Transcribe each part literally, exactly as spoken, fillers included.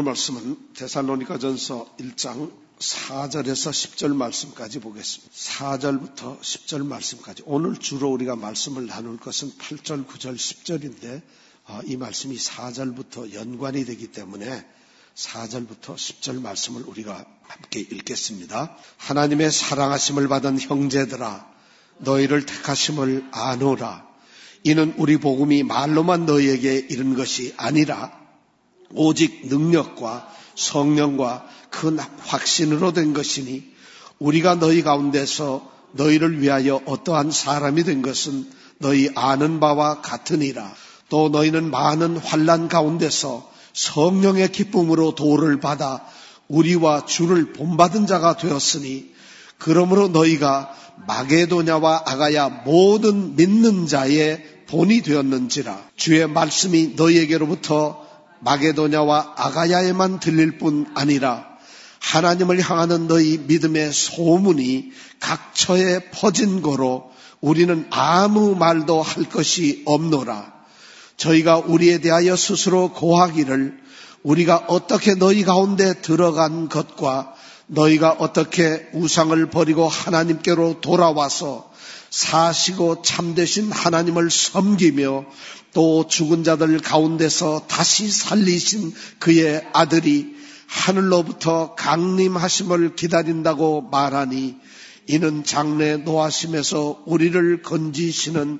오늘 말씀은 데살로니가전서 일 장 사 절에서 십 절 말씀까지 보겠습니다. 사 절부터 십 절 말씀까지. 오늘 주로 우리가 말씀을 나눌 것은 팔 절, 구 절, 십 절인데 이 말씀이 사 절부터 연관이 되기 때문에 사 절부터 십 절 말씀을 우리가 함께 읽겠습니다. 하나님의 사랑하심을 받은 형제들아, 너희를 택하심을 아노라. 이는 우리 복음이 말로만 너희에게 이른 것이 아니라 오직 능력과 성령과 큰 확신으로 된 것이니, 우리가 너희 가운데서 너희를 위하여 어떠한 사람이 된 것은 너희 아는 바와 같으니라. 또 너희는 많은 환난 가운데서 성령의 기쁨으로 도를 받아 우리와 주를 본받은 자가 되었으니, 그러므로 너희가 마게도냐와 아가야 모든 믿는 자의 본이 되었는지라. 주의 말씀이 너희에게로부터 마게도냐와 아가야에만 들릴 뿐 아니라 하나님을 향하는 너희 믿음의 소문이 각처에 퍼진 거로 우리는 아무 말도 할 것이 없노라. 저희가 우리에 대하여 스스로 고하기를, 우리가 어떻게 너희 가운데 들어간 것과 너희가 어떻게 우상을 버리고 하나님께로 돌아와서 사시고 참되신 하나님을 섬기며 또 죽은 자들 가운데서 다시 살리신 그의 아들이 하늘로부터 강림하심을 기다린다고 말하니, 이는 장래 노하심에서 우리를 건지시는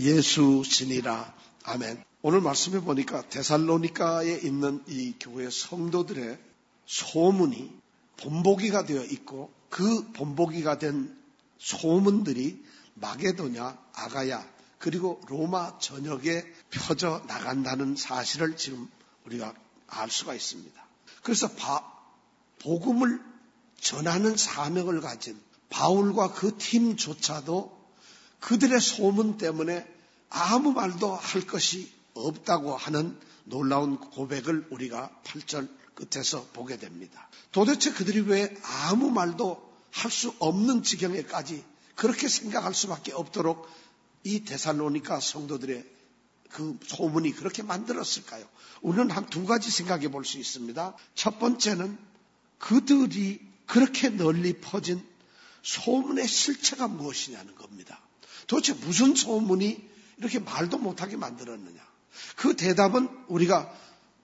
예수시니라. 아멘. 오늘 말씀해 보니까 데살로니가에 있는 이 교회 성도들의 소문이 본보기가 되어 있고, 그 본보기가 된 소문들이 마게도냐, 아가야, 그리고 로마 전역에 펴져 나간다는 사실을 지금 우리가 알 수가 있습니다. 그래서 바, 복음을 전하는 사명을 가진 바울과 그 팀조차도 그들의 소문 때문에 아무 말도 할 것이 없다고 하는 놀라운 고백을 우리가 팔 절 끝에서 보게 됩니다. 도대체 그들이 왜 아무 말도 할 수 없는 지경에까지 그렇게 생각할 수밖에 없도록 이 데살로니가 성도들의 그 소문이 그렇게 만들었을까요? 우리는 한 두 가지 생각해 볼 수 있습니다. 첫 번째는 그들이 그렇게 널리 퍼진 소문의 실체가 무엇이냐는 겁니다. 도대체 무슨 소문이 이렇게 말도 못하게 만들었느냐? 그 대답은 우리가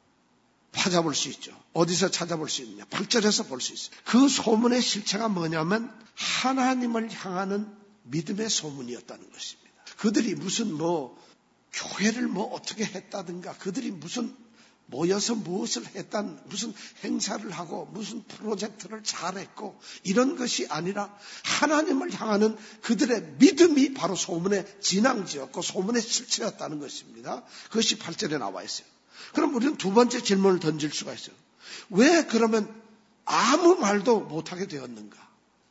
찾아볼 수 있죠. 어디서 찾아볼 수 있느냐? 팔 절에서 볼 수 있어요. 그 소문의 실체가 뭐냐면 하나님을 향하는 믿음의 소문이었다는 것입니다. 그들이 무슨 뭐 교회를 뭐 어떻게 했다든가, 그들이 무슨 모여서 무엇을 했단, 무슨 행사를 하고 무슨 프로젝트를 잘했고 이런 것이 아니라 하나님을 향하는 그들의 믿음이 바로 소문의 진앙지였고 소문의 실체였다는 것입니다. 그것이 팔 절에 나와 있어요. 그럼 우리는 두 번째 질문을 던질 수가 있어요. 왜 그러면 아무 말도 못하게 되었는가?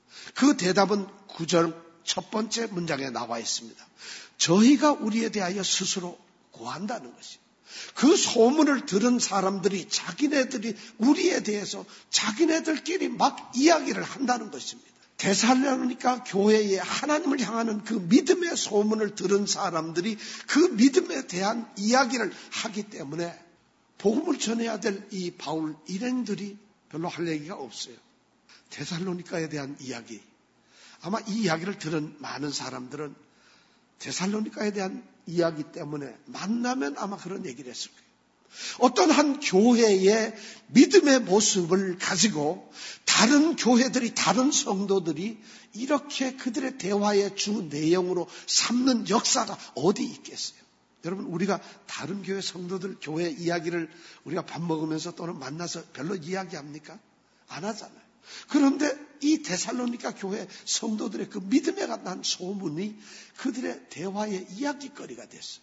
그 대답은 구 절 첫 번째 문장에 나와 있습니다. 저희가 우리에 대하여 스스로 고한다는 것입니다. 그 소문을 들은 사람들이 자기네들이 우리에 대해서 자기네들끼리 막 이야기를 한다는 것입니다. 데살로니가 교회에 하나님을 향하는 그 믿음의 소문을 들은 사람들이 그 믿음에 대한 이야기를 하기 때문에 복음을 전해야 될 이 바울 일행들이 별로 할 얘기가 없어요. 데살로니가에 대한 이야기. 아마 이 이야기를 들은 많은 사람들은 데살로니가에 대한 이야기 때문에 만나면 아마 그런 얘기를 했을 거예요. 어떤 한 교회의 믿음의 모습을 가지고 다른 교회들이, 다른 성도들이 이렇게 그들의 대화의 주 내용으로 삼는 역사가 어디 있겠어요? 여러분, 우리가 다른 교회 성도들 교회 이야기를 우리가 밥 먹으면서 또는 만나서 별로 이야기합니까? 안 하잖아요. 그런데 이 데살로니가 교회 성도들의 그 믿음에 관한 소문이 그들의 대화의 이야기거리가 됐어요.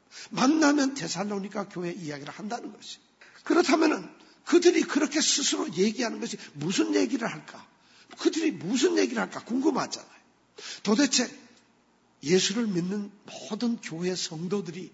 만나면 데살로니가 교회 이야기를 한다는 것이에요. 그렇다면 그들이 그렇게 스스로 얘기하는 것이 무슨 얘기를 할까? 그들이 무슨 얘기를 할까 궁금하잖아요. 도대체 예수를 믿는 모든 교회 성도들이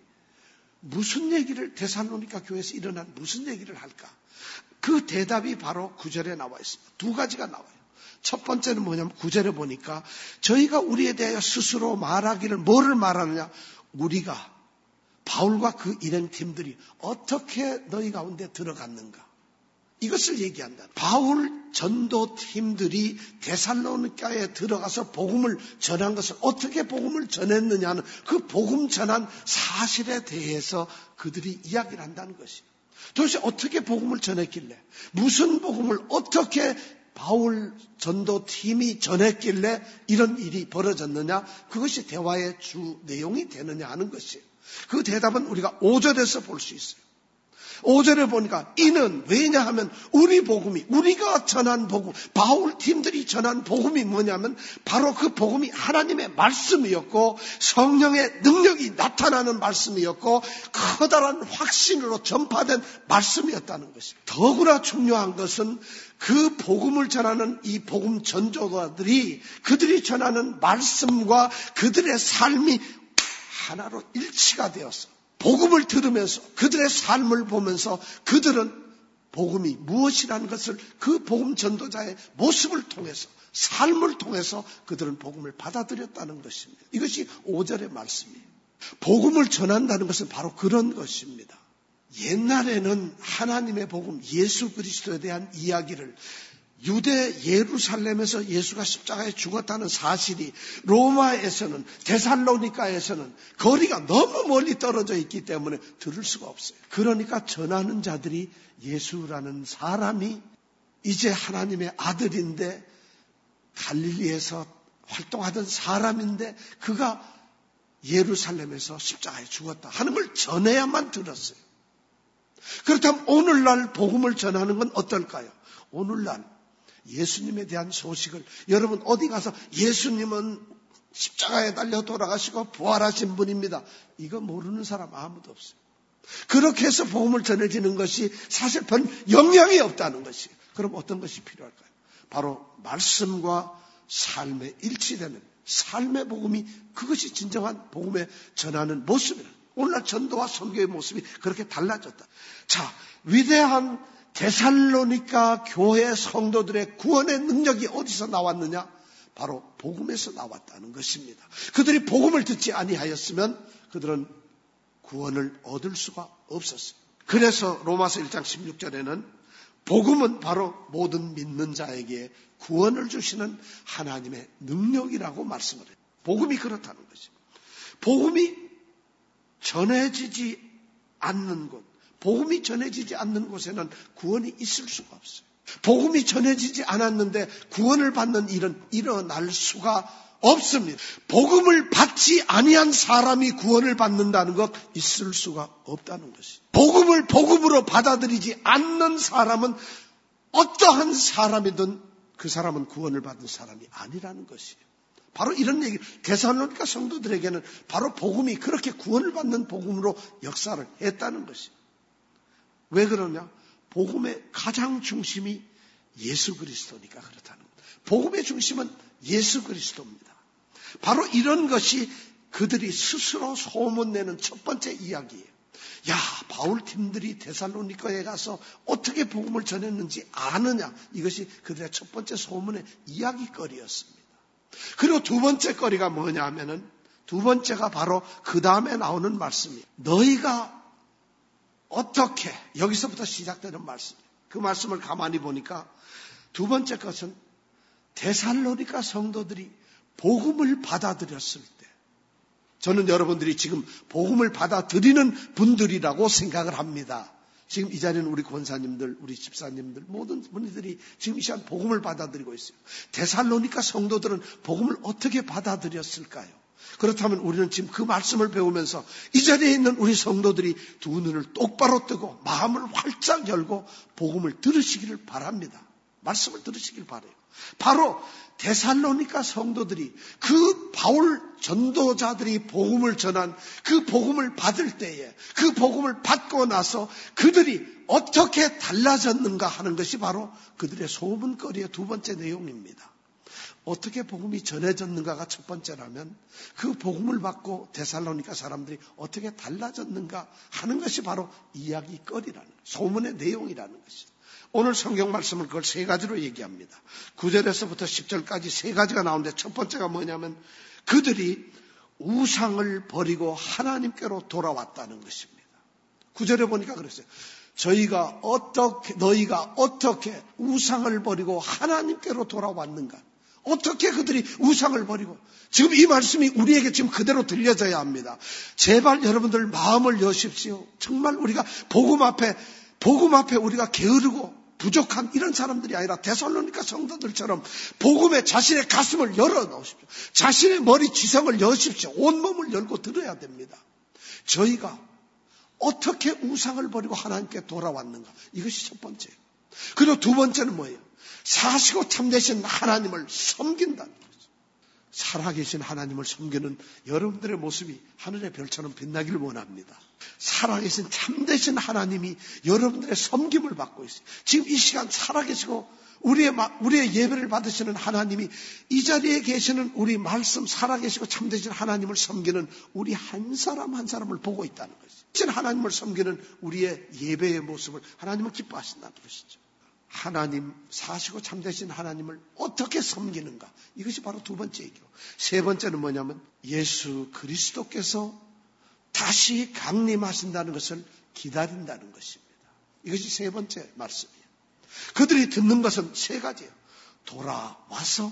무슨 얘기를, 데살로니가 교회에서 일어난 무슨 얘기를 할까? 그 대답이 바로 구 절에 나와 있습니다. 두 가지가 나와요. 첫 번째는 뭐냐면 구 절에 보니까 저희가 우리에 대하여 스스로 말하기를, 뭐를 말하느냐? 우리가, 바울과 그 일행팀들이 어떻게 너희 가운데 들어갔는가? 이것을 얘기한다. 바울 전도팀들이 데살로니가에 들어가서 복음을 전한 것을 어떻게 복음을 전했느냐는 그 복음 전한 사실에 대해서 그들이 이야기를 한다는 것이에요. 도대체 어떻게 복음을 전했길래, 무슨 복음을 어떻게 바울 전도팀이 전했길래 이런 일이 벌어졌느냐, 그것이 대화의 주 내용이 되느냐 하는 것이에요. 그 대답은 우리가 오 절에서 볼 수 있어요. 오 절에 보니까 이는 왜냐하면 우리 복음이, 우리가 전한 복음, 바울 팀들이 전한 복음이 뭐냐면 바로 그 복음이 하나님의 말씀이었고 성령의 능력이 나타나는 말씀이었고 커다란 확신으로 전파된 말씀이었다는 것입니다. 더구나 중요한 것은 그 복음을 전하는 이 복음 전도자들이 그들이 전하는 말씀과 그들의 삶이 하나로 일치가 되어서 복음을 들으면서 그들의 삶을 보면서 그들은 복음이 무엇이라는 것을 그 복음 전도자의 모습을 통해서, 삶을 통해서 그들은 복음을 받아들였다는 것입니다. 이것이 오 절의 말씀이에요. 복음을 전한다는 것은 바로 그런 것입니다. 옛날에는 하나님의 복음, 예수 그리스도에 대한 이야기를 유대 예루살렘에서 예수가 십자가에 죽었다는 사실이 로마에서는, 데살로니가에서는 거리가 너무 멀리 떨어져 있기 때문에 들을 수가 없어요. 그러니까 전하는 자들이 예수라는 사람이 이제 하나님의 아들인데 갈릴리에서 활동하던 사람인데 그가 예루살렘에서 십자가에 죽었다 하는 걸 전해야만 들었어요. 그렇다면 오늘날 복음을 전하는 건 어떨까요? 오늘날 예수님에 대한 소식을, 여러분 어디 가서 예수님은 십자가에 달려 돌아가시고 부활하신 분입니다, 이거 모르는 사람 아무도 없어요. 그렇게 해서 복음을 전해지는 것이 사실 별 영향이 없다는 것이에요. 그럼 어떤 것이 필요할까요? 바로 말씀과 삶에 일치되는 삶의 복음이, 그것이 진정한 복음에 전하는 모습이에요. 오늘날 전도와 선교의 모습이 그렇게 달라졌다. 자, 위대한 데살로니가 교회 성도들의 구원의 능력이 어디서 나왔느냐? 바로 복음에서 나왔다는 것입니다. 그들이 복음을 듣지 아니하였으면 그들은 구원을 얻을 수가 없었어요. 그래서 로마서 일 장 십육 절에는 복음은 바로 모든 믿는 자에게 구원을 주시는 하나님의 능력이라고 말씀을 해요. 복음이 그렇다는 것입니다. 복음이 전해지지 않는 곳, 복음이 전해지지 않는 곳에는 구원이 있을 수가 없어요. 복음이 전해지지 않았는데 구원을 받는 일은 일어날 수가 없습니다. 복음을 받지 아니한 사람이 구원을 받는다는 것 있을 수가 없다는 것이죠. 복음을 복음으로 받아들이지 않는 사람은 어떠한 사람이든 그 사람은 구원을 받은 사람이 아니라는 것이에요. 바로 이런 얘기, 데살로니가 성도들에게는 바로 복음이 그렇게 구원을 받는 복음으로 역사를 했다는 것이에요. 왜 그러냐? 복음의 가장 중심이 예수 그리스도니까 그렇다는 거예요. 복음의 중심은 예수 그리스도입니다. 바로 이런 것이 그들이 스스로 소문내는 첫 번째 이야기예요. 야, 바울 팀들이 데살로니가에 가서 어떻게 복음을 전했는지 아느냐? 이것이 그들의 첫 번째 소문의 이야기거리였습니다. 그리고 두 번째 거리가 뭐냐 하면은, 두 번째가 바로 그 다음에 나오는 말씀이에요. 너희가 어떻게, 여기서부터 시작되는 말씀이에요. 그 말씀을 가만히 보니까 두 번째 것은 데살로니가 성도들이 복음을 받아들였을 때, 저는 여러분들이 지금 복음을 받아들이는 분들이라고 생각을 합니다. 지금 이 자리는 우리 권사님들, 우리 집사님들, 모든 분들이 지금 이 시간 복음을 받아들이고 있어요. 데살로니가 성도들은 복음을 어떻게 받아들였을까요? 그렇다면 우리는 지금 그 말씀을 배우면서 이 자리에 있는 우리 성도들이 두 눈을 똑바로 뜨고 마음을 활짝 열고 복음을 들으시기를 바랍니다. 말씀을 들으시길 바라요. 바로 데살로니가 성도들이, 그 바울 전도자들이 복음을 전한 그 복음을 받을 때에, 그 복음을 받고 나서 그들이 어떻게 달라졌는가 하는 것이 바로 그들의 소문거리의 두 번째 내용입니다. 어떻게 복음이 전해졌는가가 첫 번째라면, 그 복음을 받고 데살로니가 사람들이 어떻게 달라졌는가 하는 것이 바로 이야기거리라는, 소문의 내용이라는 것이죠. 오늘 성경 말씀은 그걸 세 가지로 얘기합니다. 구 절에서부터 십 절까지 세 가지가 나오는데, 첫 번째가 뭐냐면 그들이 우상을 버리고 하나님께로 돌아왔다는 것입니다. 구 절에 보니까 그랬어요. 저희가 어떻게, 너희가 어떻게 우상을 버리고 하나님께로 돌아왔는가? 어떻게 그들이 우상을 버리고, 지금 이 말씀이 우리에게 지금 그대로 들려져야 합니다. 제발 여러분들 마음을 여십시오. 정말 우리가 복음 앞에, 복음 앞에 우리가 게으르고 부족한 이런 사람들이 아니라 데살로니가 성도들처럼 복음에 자신의 가슴을 열어 놓으십시오. 자신의 머리 지성을 여십시오. 온몸을 열고 들어야 됩니다. 저희가 어떻게 우상을 버리고 하나님께 돌아왔는가? 이것이 첫 번째예요. 그리고 두 번째는 뭐예요? 사시고 참되신 하나님을 섬긴다는 거죠. 살아계신 하나님을 섬기는 여러분들의 모습이 하늘의 별처럼 빛나기를 원합니다. 살아계신 참되신 하나님이 여러분들의 섬김을 받고 있어요. 지금 이 시간 살아계시고 우리의, 우리의 예배를 받으시는 하나님이 이 자리에 계시는 우리 말씀 살아계시고 참되신 하나님을 섬기는 우리 한 사람 한 사람을 보고 있다는 것이죠. 하나님을 섬기는 우리의 예배의 모습을 하나님은 기뻐하신다는 것이죠. 하나님, 사시고 참되신 하나님을 어떻게 섬기는가? 이것이 바로 두 번째 얘기고, 세 번째는 뭐냐면 예수 그리스도께서 다시 강림하신다는 것을 기다린다는 것입니다. 이것이 세 번째 말씀이에요. 그들이 듣는 것은 세 가지예요. 돌아와서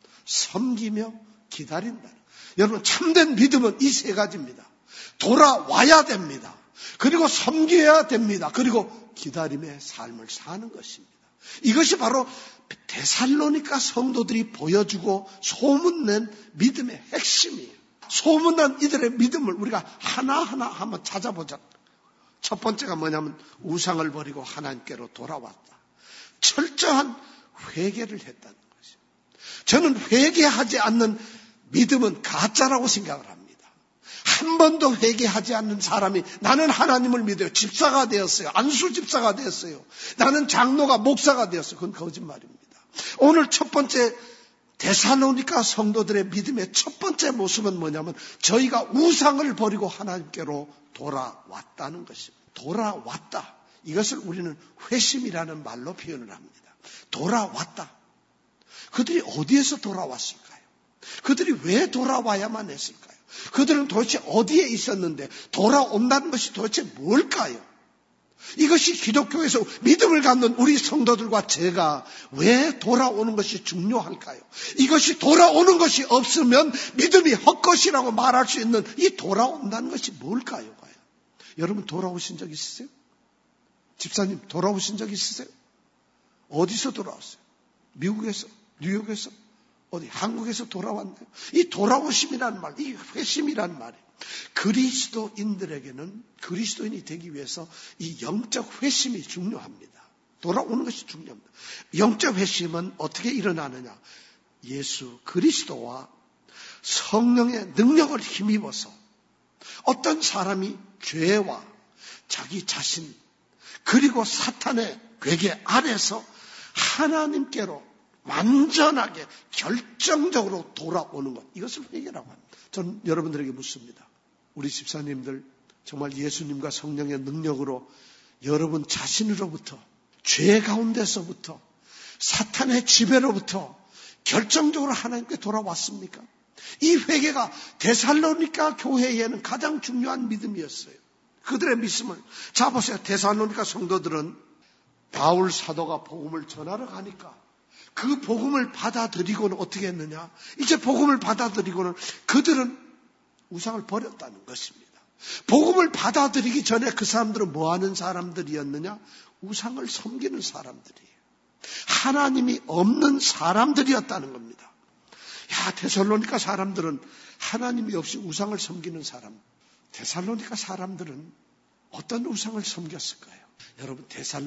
섬기며 기다린다. 여러분, 참된 믿음은 이 세 가지입니다. 돌아와야 됩니다. 그리고 섬겨야 됩니다. 그리고 기다림의 삶을 사는 것입니다. 이것이 바로 데살로니가 성도들이 보여주고 소문낸 믿음의 핵심이에요. 소문난 이들의 믿음을 우리가 하나하나 한번 찾아보자. 첫 번째가 뭐냐면 우상을 버리고 하나님께로 돌아왔다. 철저한 회개를 했다는 것이죠. 저는 회개하지 않는 믿음은 가짜라고 생각을 합니다. 한 번도 회개하지 않는 사람이 나는 하나님을 믿어요. 집사가 되었어요. 안수 집사가 되었어요. 나는 장로가 목사가 되었어요. 그건 거짓말입니다. 오늘 첫 번째 데살로니가 성도들의 믿음의 첫 번째 모습은 뭐냐면 저희가 우상을 버리고 하나님께로 돌아왔다는 것입니다. 돌아왔다. 이것을 우리는 회심이라는 말로 표현을 합니다. 돌아왔다. 그들이 어디에서 돌아왔을까요? 그들이 왜 돌아와야만 했을까요? 그들은 도대체 어디에 있었는데 돌아온다는 것이 도대체 뭘까요? 이것이 기독교에서 믿음을 갖는 우리 성도들과 제가 왜 돌아오는 것이 중요할까요? 이것이 돌아오는 것이 없으면 믿음이 헛것이라고 말할 수 있는 이 돌아온다는 것이 뭘까요? 과연? 여러분 돌아오신 적 있으세요? 집사님 돌아오신 적 있으세요? 어디서 돌아왔어요? 미국에서? 뉴욕에서? 어디? 한국에서 돌아왔나요? 이 돌아오심이라는 말, 이 회심이라는 말이에요. 그리스도인들에게는 그리스도인이 되기 위해서 이 영적 회심이 중요합니다. 돌아오는 것이 중요합니다. 영적 회심은 어떻게 일어나느냐? 예수 그리스도와 성령의 능력을 힘입어서 어떤 사람이 죄와 자기 자신 그리고 사탄의 괴계 아래서 하나님께로 완전하게 결정적으로 돌아오는 것, 이것을 회개라고 합니다. 저는 여러분들에게 묻습니다. 우리 집사님들 정말 예수님과 성령의 능력으로 여러분 자신으로부터 죄 가운데서부터 사탄의 지배로부터 결정적으로 하나님께 돌아왔습니까? 이 회개가 데살로니가 교회에는 가장 중요한 믿음이었어요. 그들의 믿음을 자 보세요. 데살로니가 성도들은 바울 사도가 복음을 전하러 가니까 그 복음을 받아들이고는 어떻게 했느냐? 이제 복음을 받아들이고는 그들은 우상을 버렸다는 것입니다. 복음을 받아들이기 전에 그 사람들은 뭐 하는 사람들이었느냐? 우상을 섬기는 사람들이에요. 하나님이 없는 사람들이었다는 겁니다. 야, 데살로니가 사람들은 하나님이 없이 우상을 섬기는 사람. 데살로니가 사람들은 어떤 우상을 섬겼을까요? 여러분,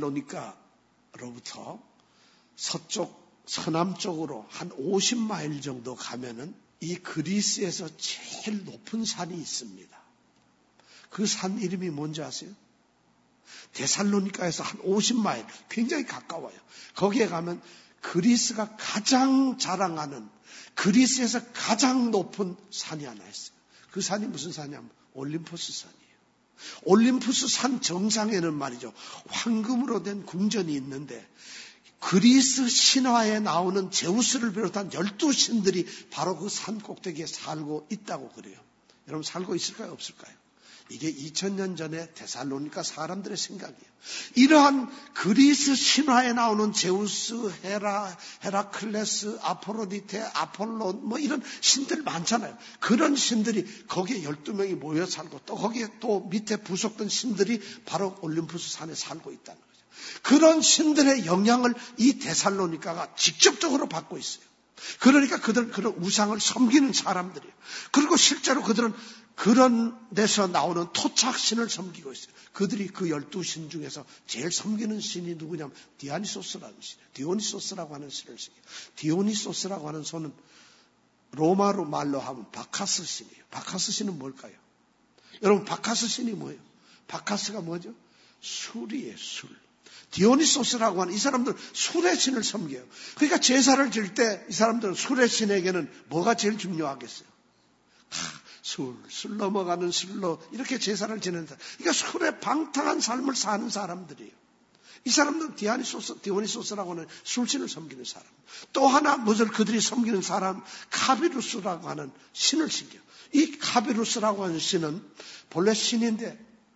데살로니가로부터 서쪽 서남쪽으로 한 오십 마일 정도 가면은 이 그리스에서 제일 높은 산이 있습니다. 그 산 이름이 뭔지 아세요? 데살로니가에서 한 오십 마일, 굉장히 가까워요. 거기에 가면 그리스가 가장 자랑하는, 그리스에서 가장 높은 산이 하나 있어요. 그 산이 무슨 산이냐면 올림푸스 산이에요. 올림푸스 산 정상에는 말이죠, 황금으로 된 궁전이 있는데 그리스 신화에 나오는 제우스를 비롯한 열두 신들이 바로 그 산 꼭대기에 살고 있다고 그래요. 여러분 살고 있을까요? 없을까요? 이게 이천 년 전에 데살로니가 사람들의 생각이에요. 이러한 그리스 신화에 나오는 제우스, 헤라, 헤라클레스, 아포로디테, 아폴론 뭐 이런 신들 많잖아요. 그런 신들이 거기에 열두 명이 모여 살고 또 거기에 또 밑에 부속된 신들이 바로 올림푸스 산에 살고 있다는 거죠. 그런 신들의 영향을 이 데살로니가가 직접적으로 받고 있어요. 그러니까 그들은 그런 우상을 섬기는 사람들이에요. 그리고 실제로 그들은 그런 데서 나오는 토착신을 섬기고 있어요. 그들이 그 열두 신 중에서 제일 섬기는 신이 누구냐면 디아니소스라는 신이에요. 디오니소스라고 하는 신을 섬겨요. 디오니소스라고 하는 손은 로마로 말로 하면 바카스 신이에요. 바카스 신은 뭘까요? 여러분 바카스 신이 뭐예요? 바카스가 뭐죠? 술이에요. 술. 디오니소스라고 하는 이 사람들은 술의 신을 섬겨요. 그러니까 제사를 질 때 이 사람들은 술의 신에게는 뭐가 제일 중요하겠어요? 아, 술, 술 넘어가는 술로 이렇게 제사를 지내는 사람. 그러니까 술에 방탕한 삶을 사는 사람들이에요. 이 사람들은 디아니소스, 디오니소스라고 하는 술신을 섬기는 사람. 또 하나 무엇을 그들이 섬기는 사람 카비루스라고 하는 신을 섬겨요. 이 카비루스라고 하는 신은 본래 신인데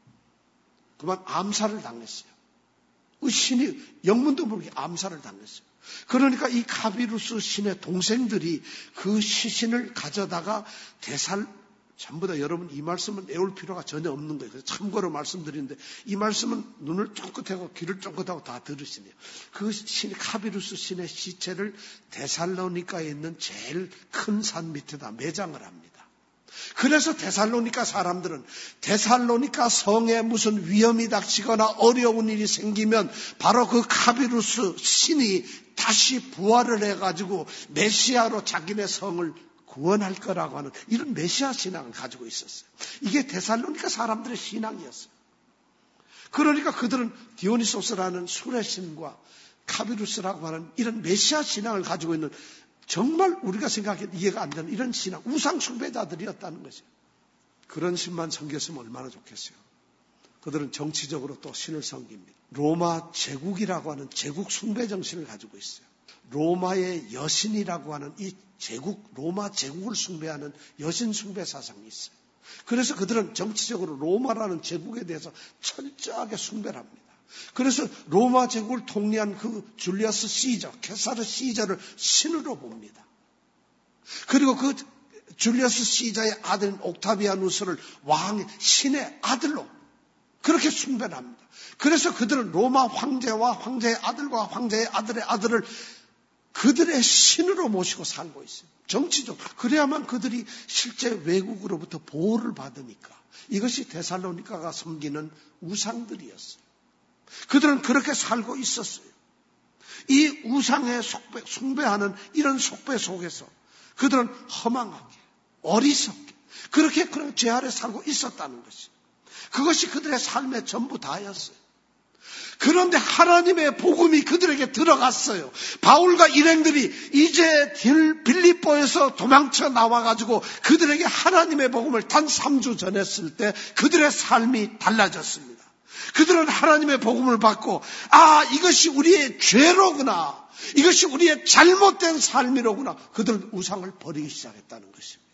그만 암살을 당했어요. 그 신이 영문도 모르게 암살을 당했어요. 그러니까 이 카비루스 신의 동생들이 그 시신을 가져다가 대살, 전부 다 여러분 이 말씀은 외울 필요가 전혀 없는 거예요. 그래서 참고로 말씀드리는데 이 말씀은 눈을 쫑긋하고 귀를 쫑긋하고 다 들으시네요. 그 신, 카비루스 신의 시체를 데살로니가에 있는 제일 큰 산 밑에다 매장을 합니다. 그래서 데살로니가 사람들은 데살로니가 성에 무슨 위험이 닥치거나 어려운 일이 생기면 바로 그 카비루스 신이 다시 부활을 해가지고 메시아로 자기네 성을 구원할 거라고 하는 이런 메시아 신앙을 가지고 있었어요. 이게 데살로니가 사람들의 신앙이었어요. 그러니까 그들은 디오니소스라는 술의 신과 카비루스라고 하는 이런 메시아 신앙을 가지고 있는 정말 우리가 생각해도 이해가 안 되는 이런 신앙, 우상 숭배자들이었다는 거죠. 그런 신만 섬겼으면 얼마나 좋겠어요. 그들은 정치적으로 또 신을 섬깁니다. 로마 제국이라고 하는 제국 숭배 정신을 가지고 있어요. 로마의 여신이라고 하는 이 제국, 로마 제국을 숭배하는 여신 숭배 사상이 있어요. 그래서 그들은 정치적으로 로마라는 제국에 대해서 철저하게 숭배를 합니다. 그래서 로마 제국을 통리한 그 줄리어스 시저, 케사르 시저를 신으로 봅니다. 그리고 그 줄리어스 시저의 아들 옥타비아누스를 왕의 신의 아들로 그렇게 숭배를 합니다. 그래서 그들은 로마 황제와 황제의 아들과 황제의 아들의 아들을 그들의 신으로 모시고 살고 있어요. 정치적으로. 그래야만 그들이 실제 외국으로부터 보호를 받으니까. 이것이 데살로니가가 섬기는 우상들이었어요. 그들은 그렇게 살고 있었어요. 이 우상에 속배, 숭배하는 이런 속배 속에서 그들은 허망하게, 어리석게, 그렇게 그런 죄 아래 살고 있었다는 것이. 그것이 그들의 삶의 전부 다였어요. 그런데 하나님의 복음이 그들에게 들어갔어요. 바울과 일행들이 이제 빌립보에서 도망쳐 나와가지고 그들에게 하나님의 복음을 단 삼 주 전했을 때 그들의 삶이 달라졌습니다. 그들은 하나님의 복음을 받고 아 이것이 우리의 죄로구나. 이것이 우리의 잘못된 삶이로구나. 그들은 우상을 버리기 시작했다는 것입니다.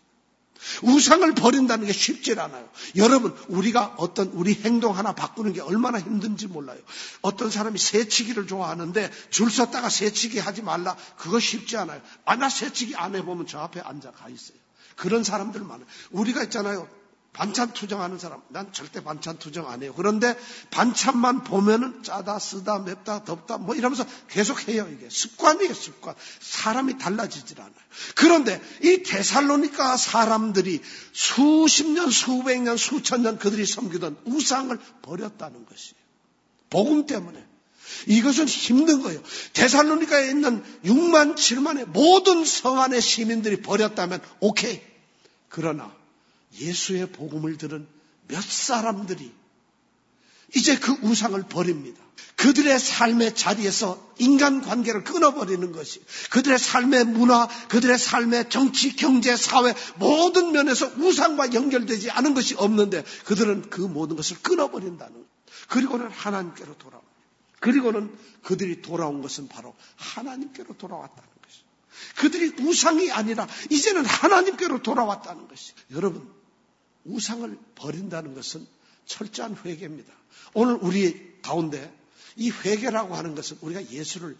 우상을 버린다는 게 쉽지 않아요. 여러분 우리가 어떤 우리 행동 하나 바꾸는 게 얼마나 힘든지 몰라요. 어떤 사람이 새치기를 좋아하는데 줄 섰다가 새치기 하지 말라. 그거 쉽지 않아요. 아, 나 새치기 안 해보면 저 앞에 앉아 가 있어요. 그런 사람들 많아요. 우리가 있잖아요. 반찬 투정하는 사람, 난 절대 반찬 투정 안 해요. 그런데 반찬만 보면은 짜다, 쓰다, 맵다, 덥다, 뭐 이러면서 계속 해요. 이게 습관이에요, 습관. 사람이 달라지질 않아요. 그런데 이 데살로니가 사람들이 수십 년, 수백 년, 수천 년 그들이 섬기던 우상을 버렸다는 것이에요. 복음 때문에. 이것은 힘든 거예요. 데살로니가에 있는 육만, 칠만의 모든 성 안의 시민들이 버렸다면 오케이. 그러나 예수의 복음을 들은 몇 사람들이 이제 그 우상을 버립니다. 그들의 삶의 자리에서 인간관계를 끊어버리는 것이 그들의 삶의 문화, 그들의 삶의 정치, 경제, 사회 모든 면에서 우상과 연결되지 않은 것이 없는데 그들은 그 모든 것을 끊어버린다는 거예요. 그리고는 하나님께로 돌아옵니다. 그리고는 그들이 돌아온 것은 바로 하나님께로 돌아왔다는 것이죠. 그들이 우상이 아니라 이제는 하나님께로 돌아왔다는 것이죠. 여러분 우상을 버린다는 것은 철저한 회개입니다. 오늘 우리 가운데 이 회개라고 하는 것은 우리가 예수를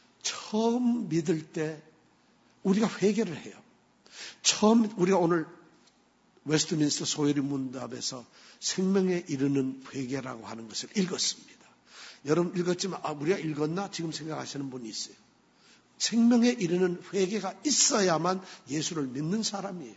처음 믿을 때 우리가 회개를 해요. 처음 우리가 오늘 웨스트민스터 소요리 문답에서 생명에 이르는 회개라고 하는 것을 읽었습니다. 여러분 읽었지만 아, 우리가 읽었나? 지금 생각하시는 분이 있어요. 생명에 이르는 회개가 있어야만 예수를 믿는 사람이에요.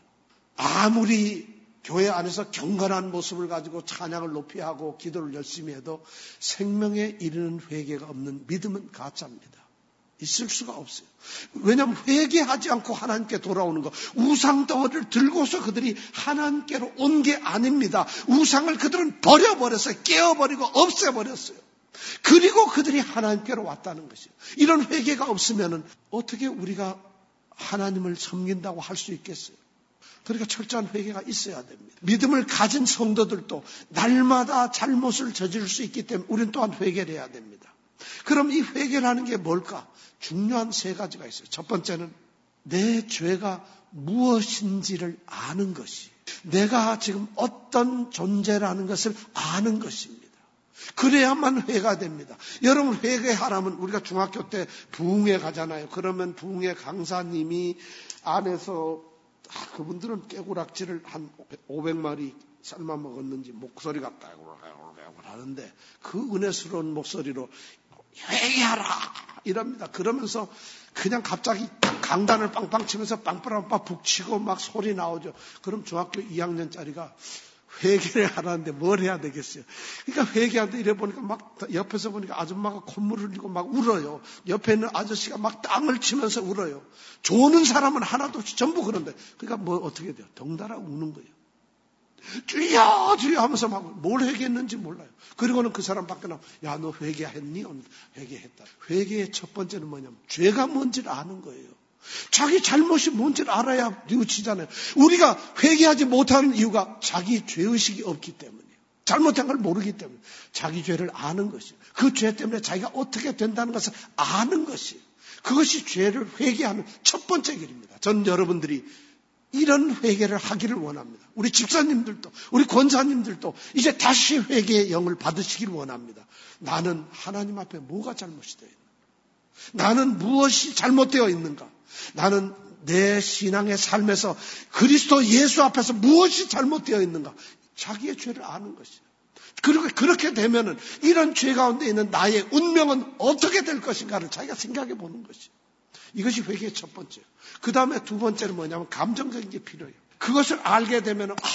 아무리 교회 안에서 경건한 모습을 가지고 찬양을 높이 하고 기도를 열심히 해도 생명에 이르는 회개가 없는 믿음은 가짜입니다. 있을 수가 없어요. 왜냐하면 회개하지 않고 하나님께 돌아오는 거, 우상 덩어리를 들고서 그들이 하나님께로 온 게 아닙니다. 우상을 그들은 버려버렸어요. 깨어버리고 없애버렸어요. 그리고 그들이 하나님께로 왔다는 것이에요. 이런 회개가 없으면 어떻게 우리가 하나님을 섬긴다고 할 수 있겠어요? 그러니까 철저한 회개가 있어야 됩니다. 믿음을 가진 성도들도 날마다 잘못을 저지를 수 있기 때문에 우리는 또한 회개를 해야 됩니다. 그럼 이 회개라는 게 뭘까? 중요한 세 가지가 있어요. 첫 번째는 내 죄가 무엇인지를 아는 것이, 내가 지금 어떤 존재라는 것을 아는 것입니다. 그래야만 회개가 됩니다. 여러분 회개하라면 우리가 중학교 때 부흥회 가잖아요. 그러면 부흥회 강사님이 안에서 아, 그분들은 깨구락지를 한 오백 마리 삶아 먹었는지 목소리가 깨구락깨구락 하는데 그 은혜스러운 목소리로 회개하라 이럽니다. 그러면서 그냥 갑자기 강단을 빵빵 치면서 빵빵빵 북치고 막 소리 나오죠. 그럼 중학교 이 학년짜리가 회개를 하라는데 뭘 해야 되겠어요? 그러니까 회개하는데 이래 보니까 막 옆에서 보니까 아줌마가 콧물을 흘리고 막 울어요. 옆에 있는 아저씨가 막 땅을 치면서 울어요. 조는 사람은 하나도 없이 전부 그런데. 그러니까 뭐 어떻게 돼요? 덩달아 우는 거예요. 주여 주여 하면서 막 뭘 회개했는지 몰라요. 그리고는 그 사람 밖에 나와 야 너 회개했니? 회개했다. 회개의 첫 번째는 뭐냐면 죄가 뭔지를 아는 거예요. 자기 잘못이 뭔지를 알아야 뉘우치잖아요. 우리가 회개하지 못하는 이유가 자기 죄의식이 없기 때문이에요. 잘못한 걸 모르기 때문에. 자기 죄를 아는 것이에요. 그 죄 때문에 자기가 어떻게 된다는 것을 아는 것이에요. 그것이 죄를 회개하는 첫 번째 길입니다. 전 여러분들이 이런 회개를 하기를 원합니다. 우리 집사님들도 우리 권사님들도 이제 다시 회개의 영을 받으시기를 원합니다. 나는 하나님 앞에 뭐가 잘못이 되어 있는가? 나는 무엇이 잘못되어 있는가? 나는 내 신앙의 삶에서 그리스도 예수 앞에서 무엇이 잘못되어 있는가? 자기의 죄를 아는 것이에요. 그리고 그렇게 되면은 이런 죄 가운데 있는 나의 운명은 어떻게 될 것인가를 자기가 생각해 보는 것이에요. 이것이 회개의 첫 번째예요. 그 다음에 두 번째는 뭐냐면 감정적인 게 필요해요. 그것을 알게 되면은 아,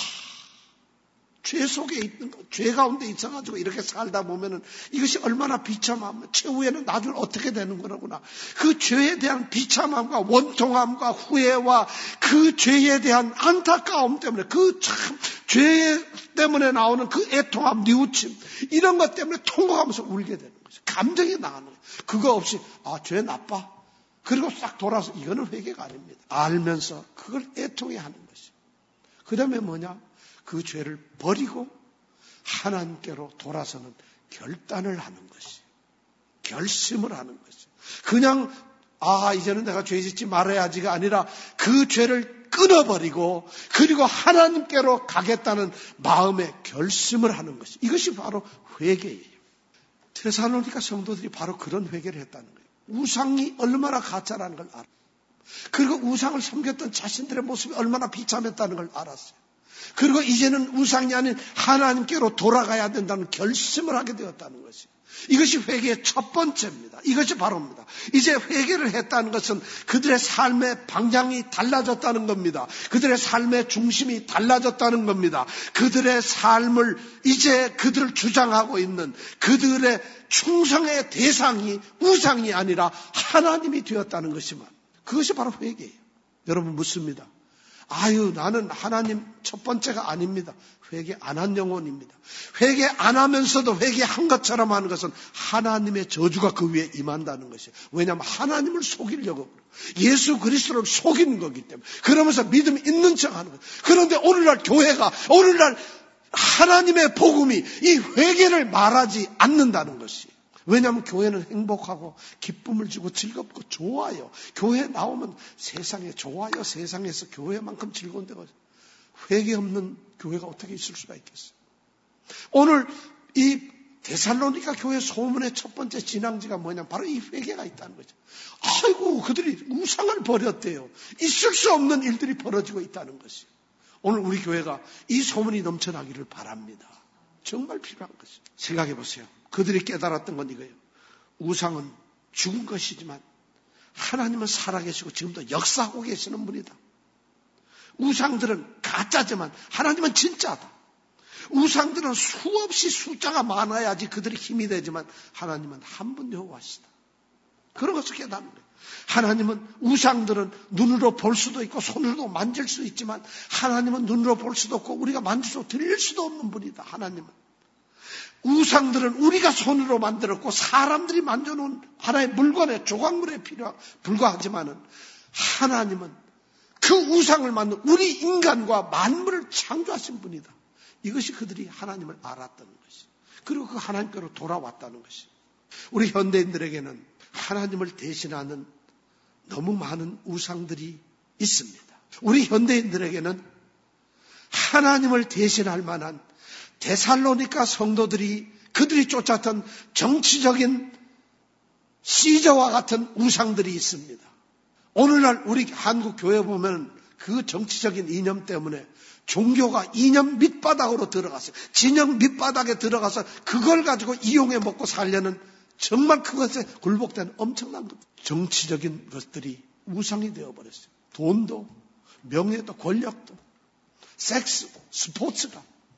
죄 속에 있는 거, 죄 가운데 있어가지고 이렇게 살다 보면은 이것이 얼마나 비참하면 최후에는 나중에 어떻게 되는 거라구나. 그 죄에 대한 비참함과 원통함과 후회와 그 죄에 대한 안타까움 때문에 그 참 죄 때문에 나오는 그 애통함, 뉘우침 이런 것 때문에 통곡하면서 울게 되는 거죠. 감정이 나가는 거예요. 그거 없이 아, 죄 나빠. 그리고 싹 돌아서 이거는 회개가 아닙니다. 알면서 그걸 애통해 하는 것이죠. 그 다음에 뭐냐? 그 죄를 버리고 하나님께로 돌아서는 결단을 하는 것이, 결심을 하는 것이. 그냥 아 이제는 내가 죄 짓지 말아야지가 아니라 그 죄를 끊어버리고 그리고 하나님께로 가겠다는 마음의 결심을 하는 것이. 이것이 바로 회개예요. 데살로니가 성도들이 바로 그런 회개를 했다는 거예요. 우상이 얼마나 가짜라는 걸 알아. 그리고 우상을 섬겼던 자신들의 모습이 얼마나 비참했다는 걸 알았어요. 그리고 이제는 우상이 아닌 하나님께로 돌아가야 된다는 결심을 하게 되었다는 것이에요. 이것이 회개의 첫 번째입니다. 이것이 바로입니다. 이제 회개를 했다는 것은 그들의 삶의 방향이 달라졌다는 겁니다. 그들의 삶의 중심이 달라졌다는 겁니다. 그들의 삶을 이제 그들을 주장하고 있는 그들의 충성의 대상이 우상이 아니라 하나님이 되었다는 것이만. 그것이 바로 회개예요. 여러분 묻습니다. 아유 나는 하나님 첫 번째가 아닙니다. 회개 안 한 영혼입니다. 회개 안 하면서도 회개한 것처럼 하는 것은 하나님의 저주가 그 위에 임한다는 것이에요. 왜냐하면 하나님을 속이려고 예수 그리스도를 속이는 거기 때문에. 그러면서 믿음 있는 척하는 거예요. 그런데 오늘날 교회가 오늘날 하나님의 복음이 이 회개를 말하지 않는다는 것이. 왜냐하면 교회는 행복하고 기쁨을 주고 즐겁고 좋아요. 교회 나오면 세상에 좋아요. 세상에서 교회만큼 즐거운 데가 회개 없는 교회가 어떻게 있을 수가 있겠어요? 오늘 이 데살로니가 교회 소문의 첫 번째 진앙지가 뭐냐면 바로 이 회개가 있다는 거죠. 아이고, 그들이 우상을 버렸대요. 있을 수 없는 일들이 벌어지고 있다는 것이요. 오늘 우리 교회가 이 소문이 넘쳐나기를 바랍니다. 정말 필요한 것이죠. 생각해 보세요. 그들이 깨달았던 건 이거예요. 우상은 죽은 것이지만 하나님은 살아계시고 지금도 역사하고 계시는 분이다. 우상들은 가짜지만 하나님은 진짜다. 우상들은 수없이 숫자가 많아야지 그들이 힘이 되지만 하나님은 한 분 여호와시다. 그런 것을 깨닫는 거예요. 하나님은, 우상들은 눈으로 볼 수도 있고 손으로도 만질 수 있지만 하나님은 눈으로 볼 수도 없고 우리가 만질 수도 들릴 수도 없는 분이다. 하나님은. 우상들은 우리가 손으로 만들었고 사람들이 만져놓은 하나의 물건에, 조각물에 필요, 불과하지만은 하나님은 그 우상을 만든 우리 인간과 만물을 창조하신 분이다. 이것이 그들이 하나님을 알았다는 것이. 그리고 그 하나님께로 돌아왔다는 것이. 우리 현대인들에게는 하나님을 대신하는 너무 많은 우상들이 있습니다. 우리 현대인들에게는 하나님을 대신할 만한 데살로니가 성도들이, 그들이 쫓았던 정치적인 시저와 같은 우상들이 있습니다. 오늘날 우리 한국 교회 보면 그 정치적인 이념 때문에 종교가 이념 밑바닥으로 들어갔어요. 진영 밑바닥에 들어가서 그걸 가지고 이용해 먹고 살려는, 정말 그것에 굴복된 엄청난 것, 정치적인 것들이 우상이 되어버렸어요. 돈도, 명예도, 권력도, 섹스, 스포츠가,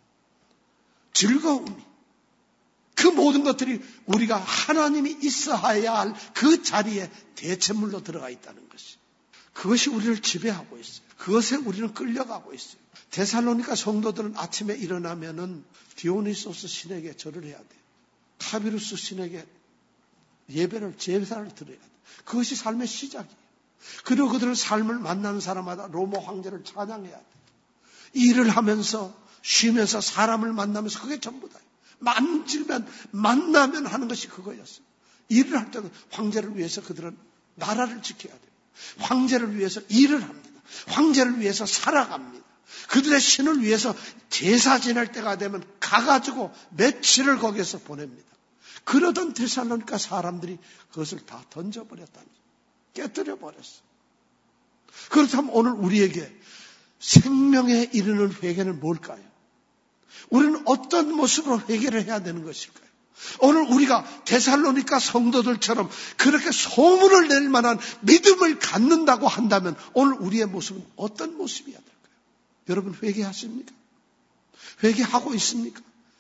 즐거움이, 그 모든 것들이 우리가 하나님이 있어야 할 그 자리에 대체물로 들어가 있다는 것이. 그것이 우리를 지배하고 있어요. 그것에 우리는 끌려가고 있어요. 데살로니가 성도들은 아침에 일어나면은 디오니소스 신에게 절을 해야 돼요. 카비루스 신에게 예배를, 제사를 드려야 돼요. 그것이 삶의 시작이에요. 그리고 그들은 삶을 만나는 사람마다 로마 황제를 찬양해야 돼요. 일을 하면서, 쉬면서, 사람을 만나면서 그게 전부 다예요. 만지면, 만나면 하는 것이 그거였어요. 일을 할 때는 황제를 위해서 그들은 나라를 지켜야 돼요. 황제를 위해서 일을 합니다. 황제를 위해서 살아갑니다. 그들의 신을 위해서 제사 지낼 때가 되면 가가지고 며칠을 거기에서 보냅니다. 그러던 데살로니가 사람들이 그것을 다 던져버렸다는 거예요. 깨뜨려버렸어요. 그렇다면 오늘 우리에게 생명에 이르는 회개는 뭘까요? 우리는 어떤 모습으로 회개를 해야 되는 것일까요? 오늘 우리가 데살로니가 성도들처럼 그렇게 소문을 낼 만한 믿음을 갖는다고 한다면 오늘 우리의 모습은 어떤 모습이어야 될까요? 여러분 회개하십니까? 회개하고 있습니까?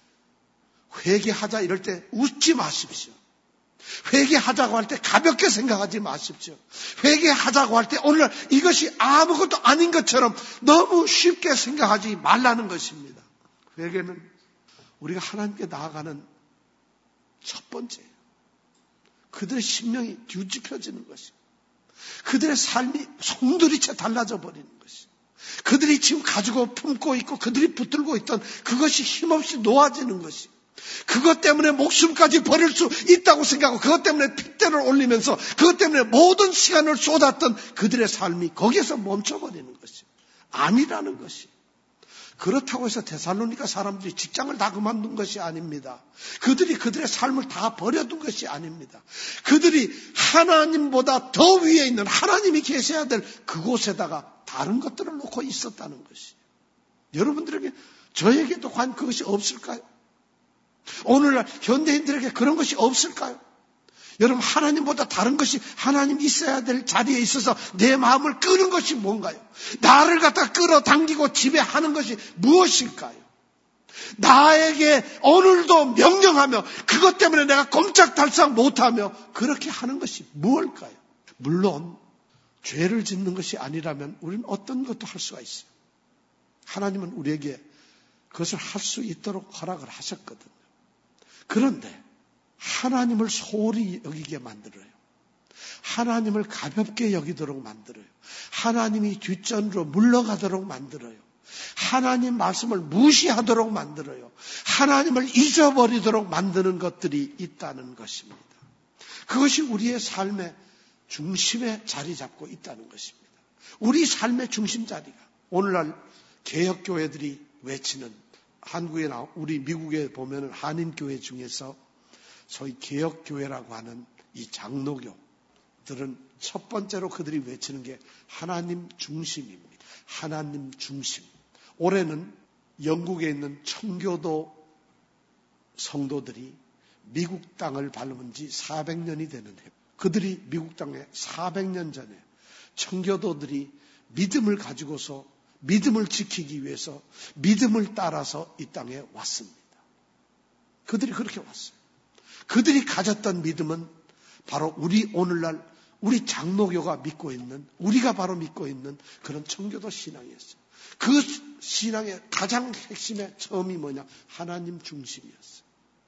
회개하자 이럴 때 웃지 마십시오. 회개하자고 할 때 가볍게 생각하지 마십시오. 회개하자고 할 때 오늘날 이것이 아무것도 아닌 것처럼 너무 쉽게 생각하지 말라는 것입니다. 회개는 우리가 하나님께 나아가는 첫 번째예요. 그들의 심령이 뒤집혀지는 것이에요. 그들의 삶이 송두리째 달라져 버리는 것이에요. 그들이 지금 가지고 품고 있고 그들이 붙들고 있던 그것이 힘없이 놓아지는 것이에요. 그것 때문에 목숨까지 버릴 수 있다고 생각하고 그것 때문에 핏대를 올리면서 그것 때문에 모든 시간을 쏟았던 그들의 삶이 거기에서 멈춰버리는 것이에요. 아니라는 것이에요. 그렇다고 해서 데살로니가 사람들이 직장을 다 그만둔 것이 아닙니다. 그들이 그들의 삶을 다 버려둔 것이 아닙니다. 그들이 하나님보다 더 위에 있는 하나님이 계셔야 될 그곳에다가 다른 것들을 놓고 있었다는 것이에요. 여러분들에게, 저에게도 과연 그것이 없을까요? 오늘날 현대인들에게 그런 것이 없을까요? 여러분, 하나님보다 다른 것이, 하나님 있어야 될 자리에 있어서 내 마음을 끄는 것이 뭔가요? 나를 갖다 끌어당기고 지배하는 것이 무엇일까요? 나에게 오늘도 명령하며 그것 때문에 내가 꼼짝달싹 못하며 그렇게 하는 것이 무엇일까요? 물론 죄를 짓는 것이 아니라면 우리는 어떤 것도 할 수가 있어요. 하나님은 우리에게 그것을 할 수 있도록 허락을 하셨거든요. 그런데 하나님을 소홀히 여기게 만들어요. 하나님을 가볍게 여기도록 만들어요. 하나님이 뒷전으로 물러가도록 만들어요. 하나님 말씀을 무시하도록 만들어요. 하나님을 잊어버리도록 만드는 것들이 있다는 것입니다. 그것이 우리의 삶의 중심에 자리 잡고 있다는 것입니다. 우리 삶의 중심 자리가 오늘날 개혁교회들이 외치는, 한국이나 우리 미국에 보면 한인교회 중에서 소위 개혁교회라고 하는 이 장로교들은 첫 번째로 그들이 외치는 게 하나님 중심입니다. 하나님 중심. 올해는 영국에 있는 청교도 성도들이 미국 땅을 밟은 지 사백 년이 되는 해. 그들이 미국 땅에 사백 년 전에 청교도들이 믿음을 가지고서 믿음을 지키기 위해서 믿음을 따라서 이 땅에 왔습니다. 그들이 그렇게 왔어요. 그들이 가졌던 믿음은 바로 우리 오늘날 우리 장로교가 믿고 있는, 우리가 바로 믿고 있는 그런 청교도 신앙이었어요. 그 신앙의 가장 핵심의 처음이 뭐냐? 하나님 중심이었어요.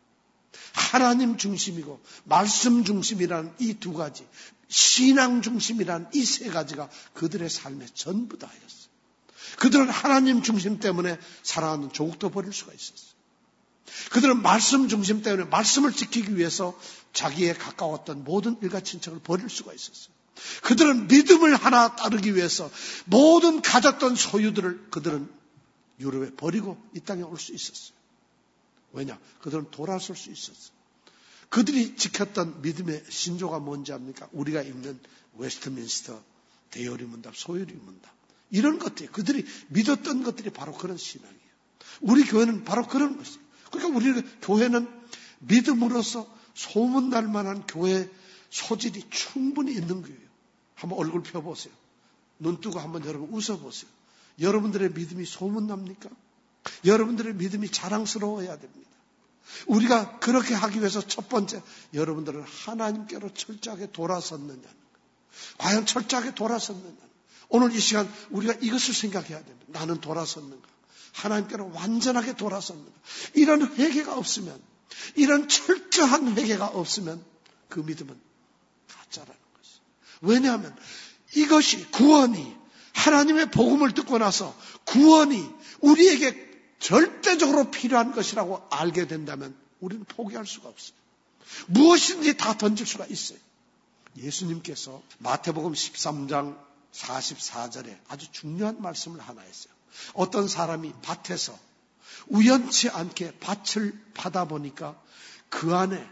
하나님 중심이고 말씀 중심이라는 이 두 가지, 신앙 중심이라는 이 세 가지가 그들의 삶의 전부 다였어요. 그들은 하나님 중심 때문에 사랑하는 조국도 버릴 수가 있었어요. 그들은 말씀 중심 때문에 말씀을 지키기 위해서 자기에 가까웠던 모든 일가 친척을 버릴 수가 있었어요. 그들은 믿음을 하나 따르기 위해서 모든 가졌던 소유들을 그들은 유럽에 버리고 이 땅에 올 수 있었어요. 왜냐? 그들은 돌아설 수 있었어요. 그들이 지켰던 믿음의 신조가 뭔지 압니까? 우리가 읽는 웨스트민스터 대여리문답, 소유리문답, 이런 것들이, 그들이 믿었던 것들이 바로 그런 신앙이에요. 우리 교회는 바로 그런 것이에요. 그러니까 우리 교회는 믿음으로써 소문날 만한 교회 소질이 충분히 있는 거예요. 한번 얼굴 펴보세요. 눈 뜨고 한번 여러분 웃어보세요. 여러분들의 믿음이 소문납니까? 여러분들의 믿음이 자랑스러워야 됩니다. 우리가 그렇게 하기 위해서 첫 번째, 여러분들은 하나님께로 철저하게 돌아섰느냐는 거예요. 과연 철저하게 돌아섰느냐. 오늘 이 시간 우리가 이것을 생각해야 됩니다. 나는 돌아섰는가? 하나님께로 완전하게 돌아섰는가? 이런 회개가 없으면, 이런 철저한 회개가 없으면 그 믿음은 가짜라는 것이죠. 왜냐하면 이것이 구원이, 하나님의 복음을 듣고 나서 구원이 우리에게 절대적으로 필요한 것이라고 알게 된다면 우리는 포기할 수가 없어요. 무엇인지 다 던질 수가 있어요. 예수님께서 마태복음 십삼 장 사십사 절에 아주 중요한 말씀을 하나 했어요. 어떤 사람이 밭에서 우연치 않게 밭을 파다 보니까 그 안에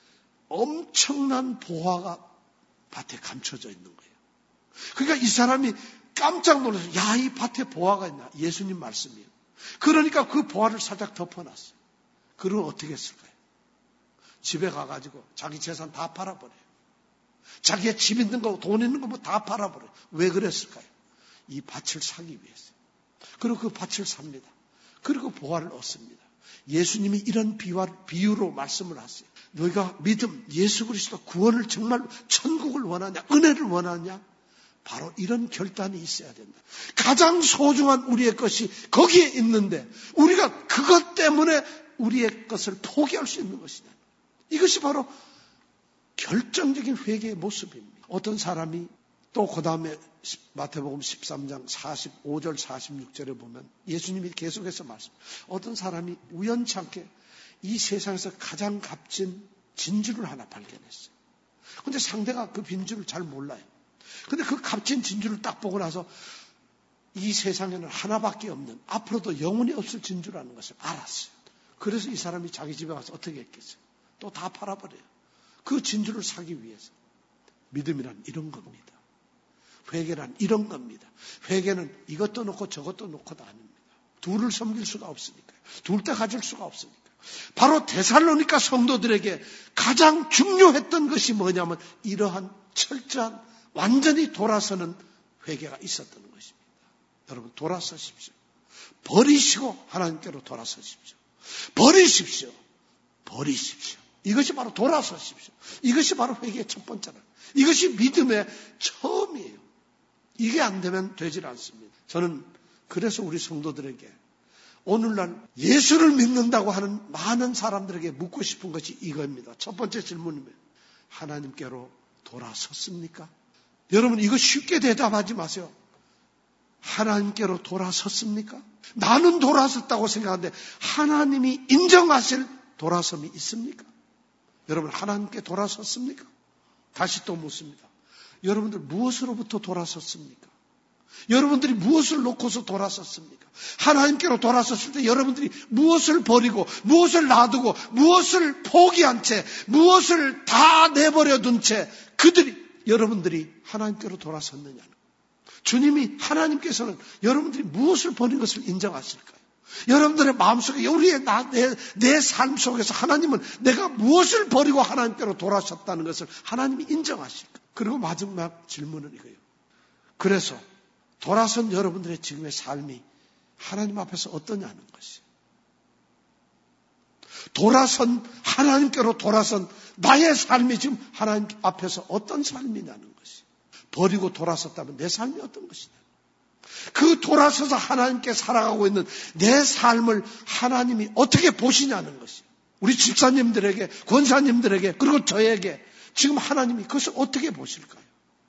엄청난 보화가 밭에 감춰져 있는 거예요. 그러니까 이 사람이 깜짝 놀라서, 야, 이 밭에 보화가 있나? 예수님 말씀이에요. 그러니까 그 보화를 살짝 덮어놨어요. 그러면 어떻게 했을까요? 집에 가가지고 자기 재산 다 팔아버려요. 자기의 집 있는 거, 돈 있는 거 뭐 다 팔아버려요. 왜 그랬을까요? 이 밭을 사기 위해서. 그리고 그 밭을 삽니다. 그리고 보화를 얻습니다. 예수님이 이런 비화, 비유로 말씀을 하세요. 너희가 믿음, 예수 그리스도 구원을 정말 천국을 원하냐, 은혜를 원하냐? 바로 이런 결단이 있어야 된다. 가장 소중한 우리의 것이 거기에 있는데 우리가 그것 때문에 우리의 것을 포기할 수 있는 것이냐. 이것이 바로 결정적인 회개의 모습입니다. 어떤 사람이 또 그 다음에 마태복음 십삼 장 사십오 절 사십육 절에 보면 예수님이 계속해서 말씀. 어떤 사람이 우연치 않게 이 세상에서 가장 값진 진주를 하나 발견했어요. 그런데 상대가 그 빈주를 잘 몰라요. 근데 그 값진 진주를 딱 보고 나서 이 세상에는 하나밖에 없는, 앞으로도 영원히 없을 진주라는 것을 알았어요. 그래서 이 사람이 자기 집에 가서 어떻게 했겠어요? 또 다 팔아버려요. 그 진주를 사기 위해서. 믿음이란 이런 겁니다. 회개란 이런 겁니다. 회개는 이것도 놓고 저것도 놓고도 아닙니다. 둘을 섬길 수가 없으니까요. 둘 다 가질 수가 없으니까. 바로 데살로니가 성도들에게 가장 중요했던 것이 뭐냐면 이러한 철저한, 완전히 돌아서는 회개가 있었던 것입니다. 여러분, 돌아서십시오. 버리시고 하나님께로 돌아서십시오. 버리십시오. 버리십시오. 이것이 바로 돌아서십시오. 이것이 바로 회개의 첫 번째라. 이것이 믿음의 처음이에요. 이게 안 되면 되질 않습니다. 저는 그래서 우리 성도들에게 오늘날 예수를 믿는다고 하는 많은 사람들에게 묻고 싶은 것이 이겁니다. 첫 번째 질문이면 하나님께로 돌아섰습니까? 여러분, 이거 쉽게 대답하지 마세요. 하나님께로 돌아섰습니까? 나는 돌아섰다고 생각하는데 하나님이 인정하실 돌아섬이 있습니까? 여러분, 하나님께 돌아섰습니까? 다시 또 묻습니다. 여러분들 무엇으로부터 돌아섰습니까? 여러분들이 무엇을 놓고서 돌아섰습니까? 하나님께로 돌아섰을 때 여러분들이 무엇을 버리고 무엇을 놔두고 무엇을 포기한 채 무엇을 다 내버려 둔 채 그들이 여러분들이 하나님께로 돌아섰느냐는 주님이 하나님께서는 여러분들이 무엇을 버린 것을 인정하실까요? 여러분들의 마음속에 우리의 나, 내, 내 삶 속에서 하나님은 내가 무엇을 버리고 하나님께로 돌아섰다는 것을 하나님이 인정하실까요? 그리고 마지막 질문은 이거예요. 그래서 돌아선 여러분들의 지금의 삶이 하나님 앞에서 어떠냐는 것이에요. 돌아선 하나님께로 돌아선 나의 삶이 지금 하나님 앞에서 어떤 삶이냐는 것이에요. 버리고 돌아섰다면 내 삶이 어떤 것이냐. 그 돌아서서 하나님께 살아가고 있는 내 삶을 하나님이 어떻게 보시냐는 것이에요. 우리 집사님들에게, 권사님들에게, 그리고 저에게 지금 하나님이 그것을 어떻게 보실까요?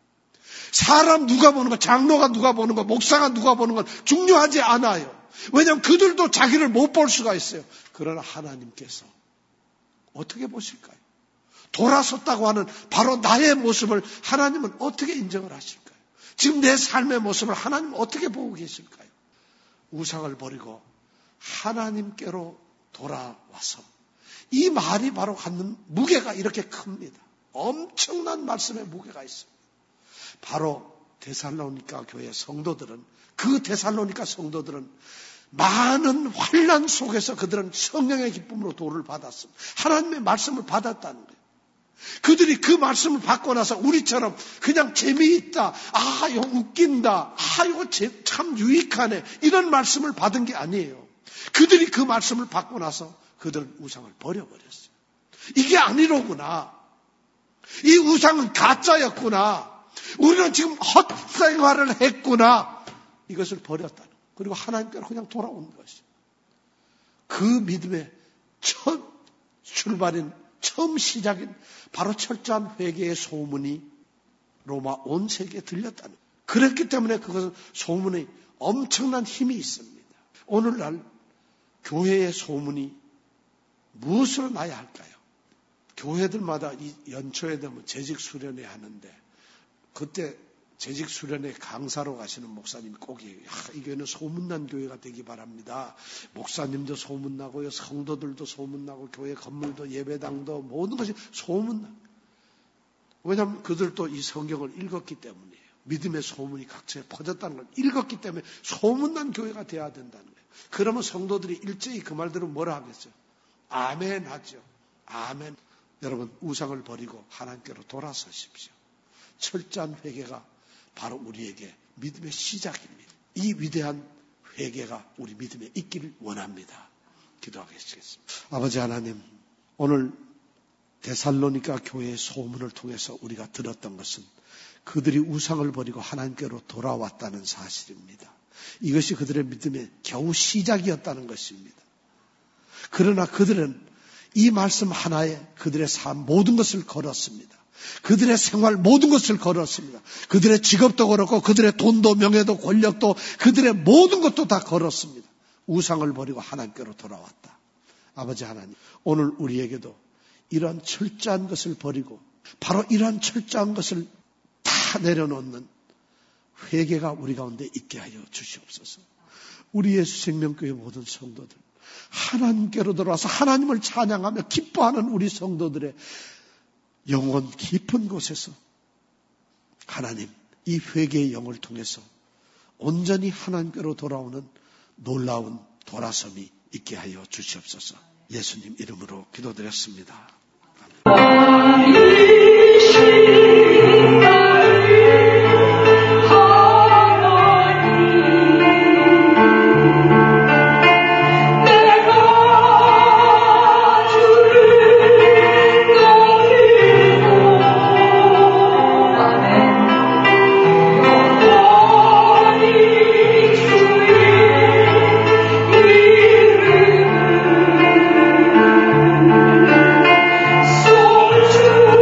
사람 누가 보는 거, 장로가 누가 보는 거, 목사가 누가 보는 건 중요하지 않아요. 왜냐하면 그들도 자기를 못 볼 수가 있어요. 그러나 하나님께서 어떻게 보실까요? 돌아섰다고 하는 바로 나의 모습을 하나님은 어떻게 인정을 하실까요? 지금 내 삶의 모습을 하나님은 어떻게 보고 계실까요? 우상을 버리고 하나님께로 돌아와서 이 말이 바로 갖는 무게가 이렇게 큽니다. 엄청난 말씀의 무게가 있습니다. 바로 데살로니가 교회 성도들은 그 데살로니가 성도들은 많은 환난 속에서 그들은 성령의 기쁨으로 도를 받았습니다. 하나님의 말씀을 받았다는 거예요. 그들이 그 말씀을 받고 나서 우리처럼 그냥 재미있다, 아 이거 웃긴다, 아 이거 참 유익하네 이런 말씀을 받은 게 아니에요. 그들이 그 말씀을 받고 나서 그들은 우상을 버려버렸어요. 이게 아니로구나. 이 우상은 가짜였구나. 우리는 지금 헛생활을 했구나. 이것을 버렸다는. 그리고 하나님께로 그냥 돌아온 것이죠. 그 믿음의 첫 출발인, 처음 시작인 바로 철저한 회개의 소문이 로마 온 세계에 들렸다는. 그랬기 때문에 그것은 소문이 엄청난 힘이 있습니다. 오늘날 교회의 소문이 무엇으로 나야 할까요? 교회들마다 이 연초에 되면 재직 수련회 하는데 그때 재직 수련회 강사로 가시는 목사님이 꼭 얘기해요. 이 교회는 소문난 교회가 되기 바랍니다. 목사님도 소문나고요. 성도들도 소문나고 교회 건물도 예배당도 모든 것이 소문나. 왜냐하면 그들도 이 성경을 읽었기 때문이에요. 믿음의 소문이 각처에 퍼졌다는 걸 읽었기 때문에 소문난 교회가 되어야 된다는 거예요. 그러면 성도들이 일제히 그 말대로 뭐라 하겠어요? 아멘 하죠. 아멘. 여러분 우상을 버리고 하나님께로 돌아서십시오. 철저한 회개가 바로 우리에게 믿음의 시작입니다. 이 위대한 회개가 우리 믿음에 있기를 원합니다. 기도하겠습니다. 아버지 하나님, 오늘 데살로니가 교회의 소문을 통해서 우리가 들었던 것은 그들이 우상을 버리고 하나님께로 돌아왔다는 사실입니다. 이것이 그들의 믿음의 겨우 시작이었다는 것입니다. 그러나 그들은 이 말씀 하나에 그들의 삶 모든 것을 걸었습니다. 그들의 생활 모든 것을 걸었습니다. 그들의 직업도 걸었고 그들의 돈도 명예도 권력도 그들의 모든 것도 다 걸었습니다. 우상을 버리고 하나님께로 돌아왔다. 아버지 하나님, 오늘 우리에게도 이러한 철저한 것을 버리고 바로 이러한 철저한 것을 다 내려놓는 회개가 우리 가운데 있게 하여 주시옵소서. 우리 예수 생명교회 모든 성도들 하나님께로 돌아와서 하나님을 찬양하며 기뻐하는 우리 성도들의 영혼 깊은 곳에서 하나님 이 회개의 영을 통해서 온전히 하나님께로 돌아오는 놀라운 돌아섬이 있게 하여 주시옵소서. 예수님 이름으로 기도드렸습니다. 아멘. True.